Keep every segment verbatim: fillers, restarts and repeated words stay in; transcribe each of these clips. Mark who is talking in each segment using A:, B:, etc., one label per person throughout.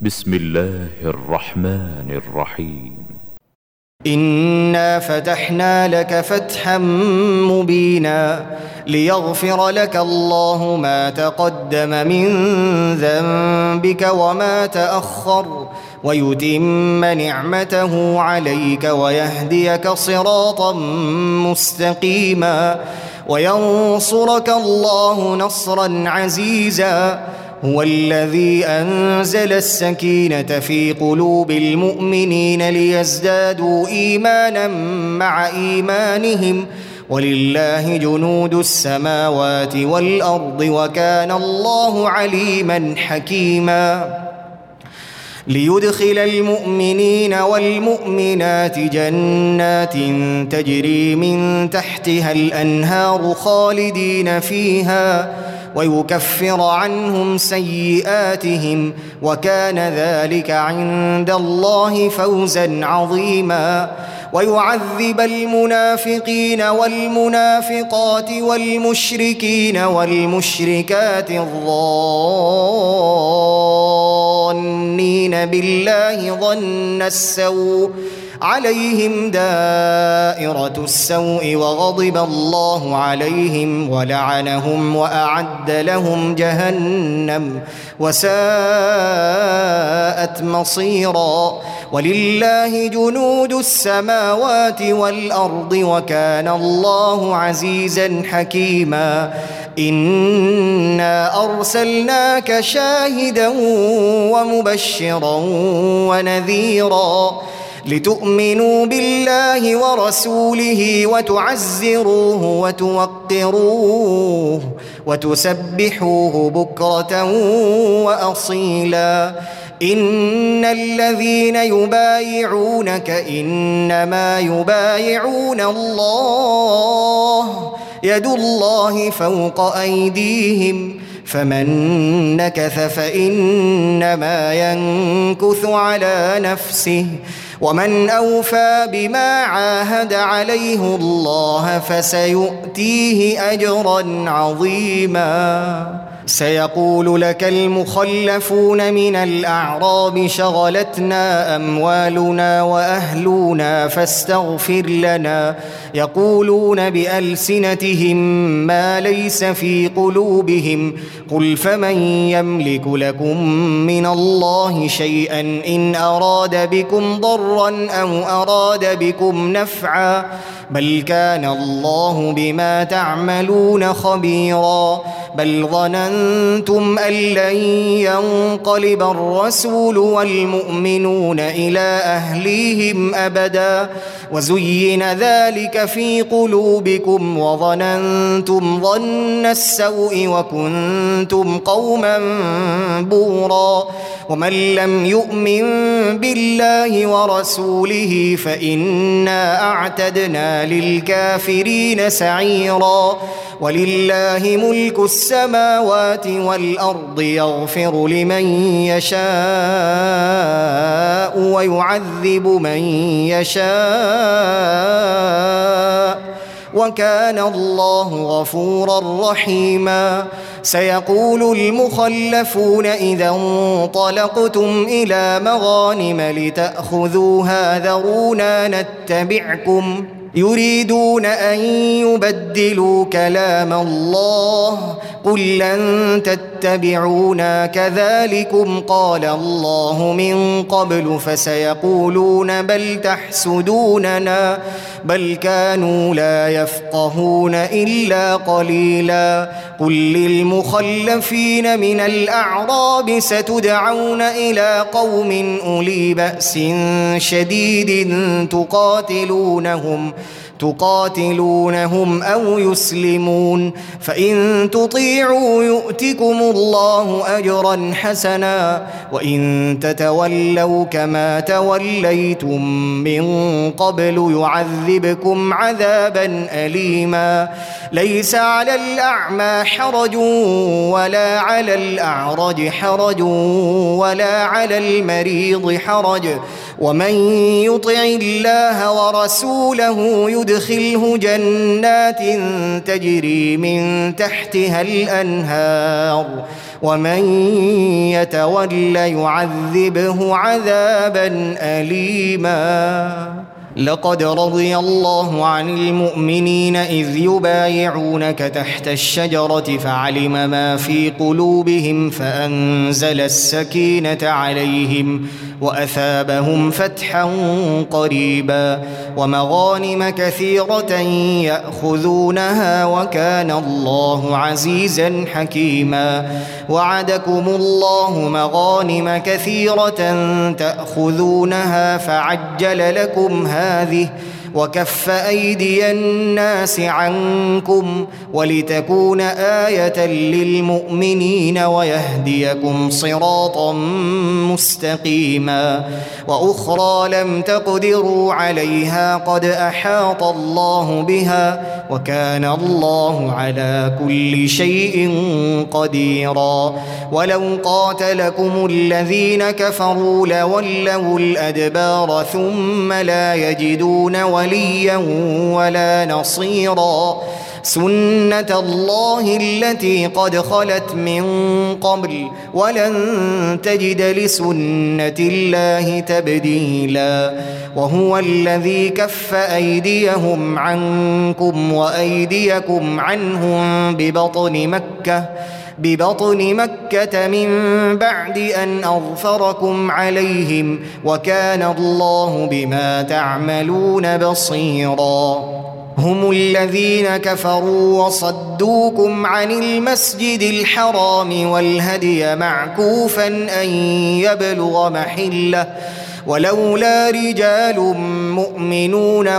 A: بسم الله الرحمن الرحيم.
B: إنا فتحنا لك فتحا مبينا ليغفر لك الله ما تقدم من ذنبك وما تأخر ويتم نعمته عليك ويهديك صراطا مستقيما وينصرك الله نصرا عزيزا. هو الذي أنزل السكينة في قلوب المؤمنين ليزدادوا إيمانا مع إيمانهم ولله جنود السماوات والأرض وكان الله عليما حكيما. ليدخل المؤمنين والمؤمنات جنات تجري من تحتها الأنهار خالدين فيها ويكفر عنهم سيئاتهم وكان ذلك عند الله فوزا عظيما. ويعذب المنافقين والمنافقات والمشركين والمشركات الظانين بالله ظن السوء عليهم دائرة السوء وغضب الله عليهم ولعنهم وأعد لهم جهنم وساءت مصيرا. ولله جنود السماوات والأرض وكان الله عزيزا حكيما. إنا أرسلناك شاهدا ومبشرا ونذيرا لتؤمنوا بالله ورسوله وتعزروه وتوقروه وتسبحوه بكرة وأصيلا. إن الذين يبايعونك إنما يبايعون الله يد الله فوق أيديهم فمن نكث فإنما ينكث على نفسه ومن أوفى بما عاهد عليه الله فسيؤتيه أجرا عظيما. سيقول لك المخلفون من الأعراب شغلتنا أموالنا وأهلنا فاستغفر لنا يقولون بألسنتهم ما ليس في قلوبهم قل فمن يملك لكم من الله شيئا إن أراد بكم ضرا أو أراد بكم نفعا بل كان الله بما تعملون خبيرا. بل ظننتم أن لن ينقلب الرسول والمؤمنون إلى أهليهم أبدا وزين ذلك في قلوبكم وظننتم ظن السوء وكنتم قوما بورا. ومن لم يؤمن بالله ورسوله فإنا أعتدنا للكافرين سعيرا. ولله ملك السماوات والأرض يغفر لمن يشاء ويعذب من يشاء وكان الله غفورا رحيما. سيقول المخلفون إذا انطلقتم إلى مغانم لتأخذوها ذرونا نتبعكم يريدون أن يبدلوا كلام الله قل لن تتبعونا كذلكم قال الله من قبل فسيقولون بل تحسدوننا بل كانوا لا يفقهون إلا قليلا. قل للمخلفين من الأعراب ستدعون إلى قوم أولي بأس شديد تقاتلونهم تقاتلونهم أو يسلمون فإن تطيعوا يؤتكم الله أجرا حسنا وإن تتولوا كما توليتم من قبل يعذبكم عذابا أليما. ليس على الأعمى حرج ولا على الأعرج حرج ولا على المريض حرج ومن يطع الله ورسوله يدخله جنات تجري من تحتها الأنهار ومن يتول يعذبه عذابا أليما. لقد رضي الله عن المؤمنين إذ يبايعونك تحت الشجرة فعلم ما في قلوبهم فأنزل السكينة عليهم وأثابهم فتحا قريبا ومغانم كثيرة يأخذونها وكان الله عزيزا حكيما. وعدكم الله مغانم كثيرة تأخذونها فعجل لكم هذه وكف أيدي الناس عنكم ولتكون آية للمؤمنين ويهديكم صراطا مستقيما. وأخرى لم تقدروا عليها قد أحاط الله بها وكان الله على كل شيء قديرا. ولو قاتلكم الذين كفروا لولوا الأدبار ثم لا يجدون وليا ولا نصيرا. سنة الله التي قد خلت من قبل ولن تجد لسنة الله تبديلا. وهو الذي كف أيديهم عنكم وأيديكم عنهم ببطن مكة ببطن مكة من بعد أن أظفركم عليهم وكان الله بما تعملون بصيرا. هم الذين كفروا وصدوكم عن المسجد الحرام والهدي معكوفا أن يبلغ محله ولولا رجال مؤمنون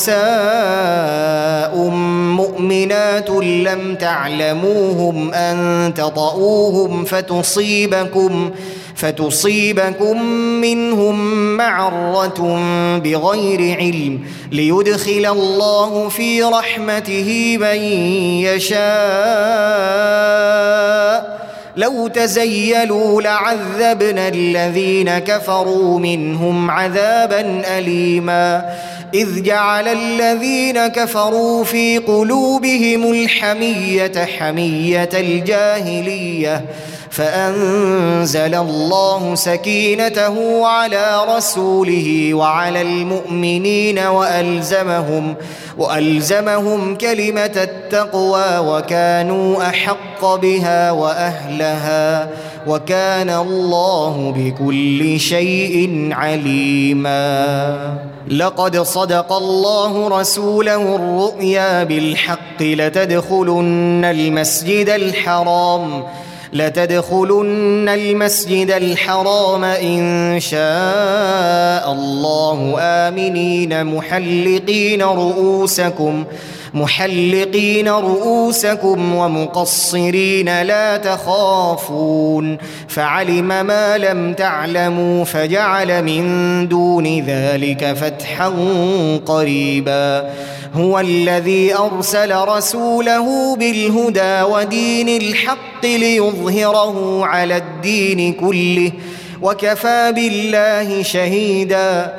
B: ونساء مؤمنات لم تعلموهم أن تطؤوهم فتصيبكم فتصيبكم منهم معرة بغير علم ليدخل الله في رحمته من يشاء. لو تزيلوا لعذبنا الذين كفروا منهم عذابا أليما. إذ جعل الذين كفروا في قلوبهم الحمية حمية الجاهلية فأنزل الله سكينته على رسوله وعلى المؤمنين وألزمهم وألزمهم كلمة التقوى وكانوا أحق بها وأهلها وكان الله بكل شيء عليما. لقد صدق الله رسوله الرؤيا بالحق لتدخلن المسجد الحرام لتدخلن المسجد الحرام إن شاء الله آمنين محلقين رؤوسكم محلقين رؤوسكم ومقصرين لا تخافون فعلم ما لم تعلموا فجعل من دون ذلك فتحا قريبا. هو الذي أرسل رسوله بالهدى ودين الحق ليظهره على الدين كله وكفى بالله شهيدا.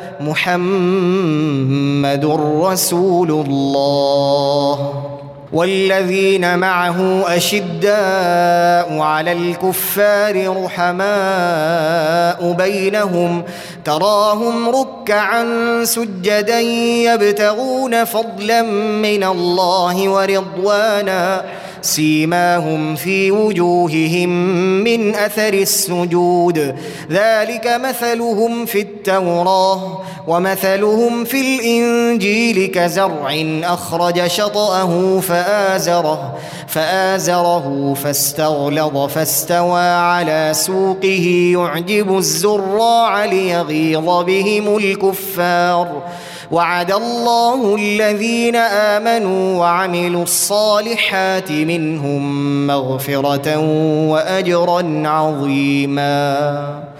B: محمد رسول الله والذين معه أشداء على الكفار رحماء بينهم تراهم ركعا سجدا يبتغون فضلا من الله ورضوانا سيماهم في وجوههم من أثر السجود ذلك مثلهم في التوراة ومثلهم في الإنجيل كزرع أخرج شطأه فآزره فآزره فاستغلظ فاستوى على سوقه يعجب الزراع ليغيظ بهم الكفار. وعد الله الذين آمنوا وعملوا الصالحات منهم مغفرة وأجرا عظيما.